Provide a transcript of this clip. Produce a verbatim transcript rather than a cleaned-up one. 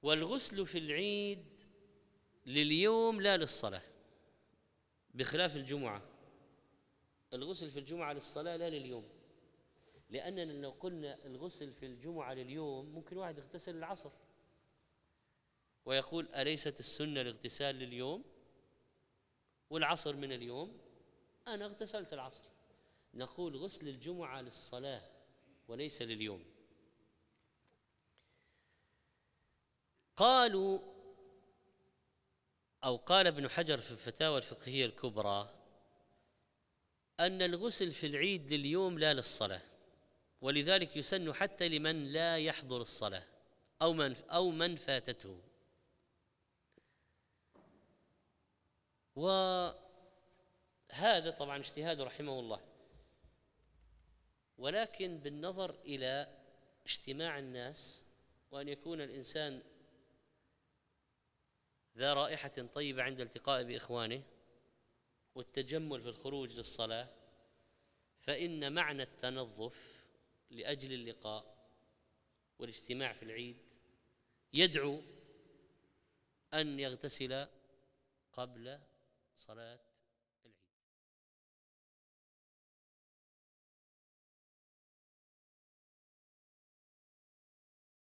والغسل في العيد لليوم لا للصلاة، بخلاف الجمعة. الغسل في الجمعة للصلاة لا لليوم، لأننا لو قلنا الغسل في الجمعة لليوم ممكن واحد يغتسل العصر ويقول أليست السنة الاغتسال لليوم والعصر من اليوم؟ أنا اغتسلت العصر. نقول غسل الجمعة للصلاة وليس لليوم. قالوا أو قال ابن حجر في الفتاوى الفقهية الكبرى أن الغسل في العيد لليوم لا للصلاة، ولذلك يسن حتى لمن لا يحضر الصلاة أو من أو من فاتته. وهذا طبعا اجتهاد رحمه الله، ولكن بالنظر إلى اجتماع الناس وأن يكون الإنسان ذا رائحة طيبة عند التقاء بإخوانه والتجمل في الخروج للصلاة، فإن معنى التنظف لأجل اللقاء والاجتماع في العيد يدعو أن يغتسل قبل صلاة